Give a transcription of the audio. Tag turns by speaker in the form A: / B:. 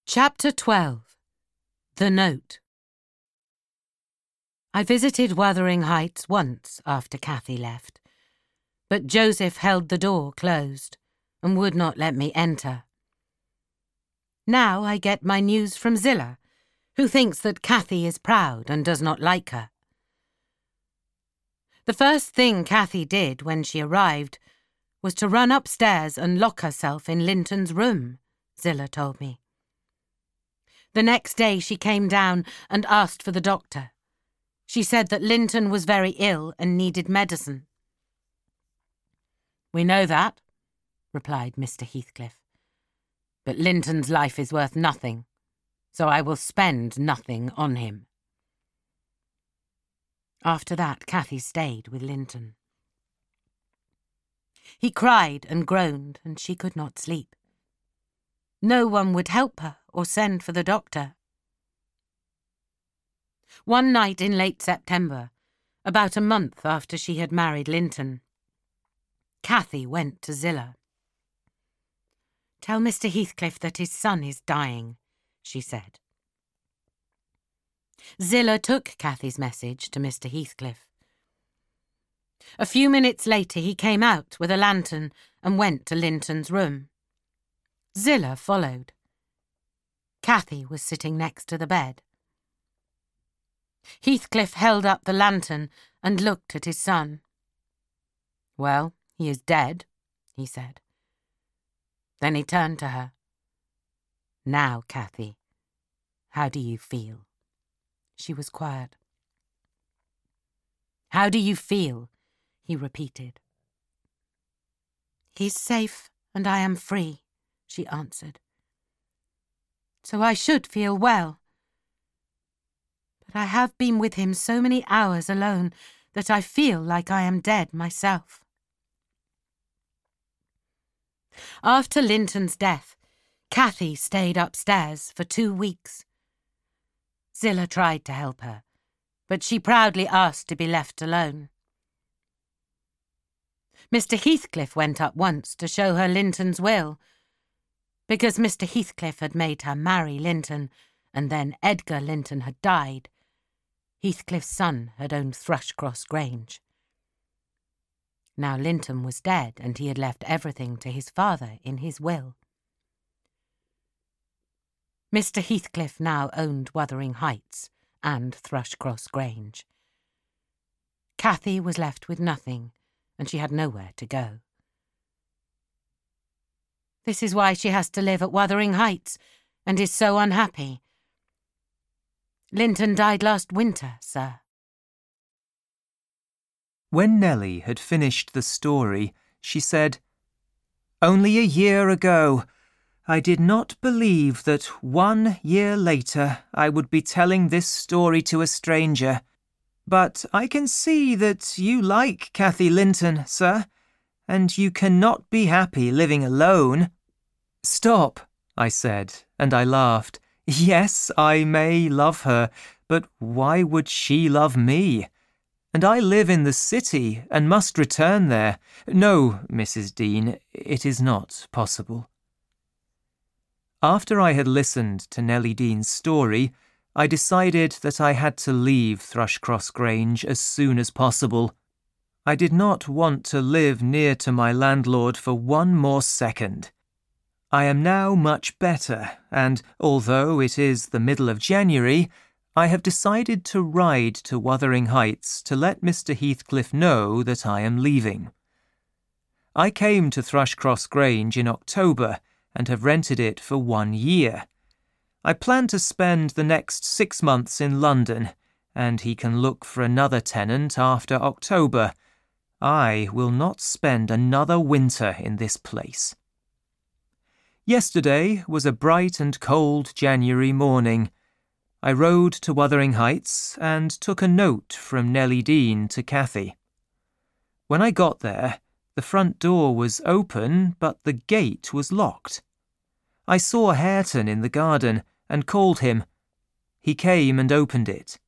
A: Chapter 12. The Note. I visited Wuthering Heights once after Cathy left, but Joseph held the door closed and would not let me enter. Now I get my news from Zillah, who thinks that Cathy is proud and does not like her. The first thing Cathy did when she arrived was to run upstairs and lock herself in Linton's room, Zillah told me. The next day she came down and asked for the doctor. She said that Linton was very ill and needed medicine. "We know that," replied Mr. Heathcliff. "But Linton's life is worth nothing, so I will spend nothing on him." After that, Cathy stayed with Linton. He cried and groaned, and she could not sleep. No one would help her or send for the doctor. One night in late September, about a month after she had married Linton, Cathy went to Zillah. "Tell Mr. Heathcliff that his son is dying," she said. Zillah took Cathy's message to Mr. Heathcliff. A few minutes later he came out with a lantern and went to Linton's room. Zillah followed. Cathy was sitting next to the bed. Heathcliff held up the lantern and looked at his son. "Well, he is dead," he said. Then he turned to her. "Now, Cathy, how do you feel?" She was quiet. "How do you feel?" he repeated. "He's safe and I am free," she answered. "So I should feel well. But I have been with him so many hours alone that I feel like I am dead myself." After Linton's death, Cathy stayed upstairs for 2 weeks. Zillah tried to help her, but she proudly asked to be left alone. Mr. Heathcliff went up once to show her Linton's will. Because Mr. Heathcliff had made her marry Linton, and then Edgar Linton had died, Heathcliff's son had owned Thrushcross Grange. Now Linton was dead, and he had left everything to his father in his will. Mr. Heathcliff now owned Wuthering Heights and Thrushcross Grange. Cathy was left with nothing, and she had nowhere to go. This is why she has to live at Wuthering Heights, and is so unhappy. Linton died last winter, sir.
B: When Nellie had finished the story, she said, "Only a year ago, I did not believe that 1 year later I would be telling this story to a stranger. But I can see that you like Cathy Linton, sir, and you cannot be happy living alone." "Stop," I said, and I laughed. "Yes, I may love her, but why would she love me? And I live in the city and must return there. No, Mrs. Dean, it is not possible." After I had listened to Nellie Dean's story, I decided that I had to leave Thrushcross Grange as soon as possible. I did not want to live near to my landlord for 1 more second. I am now much better, and although it is the middle of January, I have decided to ride to Wuthering Heights to let Mr. Heathcliff know that I am leaving. I came to Thrushcross Grange in October and have rented it for 1 year. I plan to spend the next 6 months in London, and he can look for another tenant after October. I will not spend another winter in this place. Yesterday was a bright and cold January morning. I rode to Wuthering Heights and took a note from Nellie Dean to Cathy. When I got there, the front door was open, but the gate was locked. I saw Hareton in the garden and called him. He came and opened it.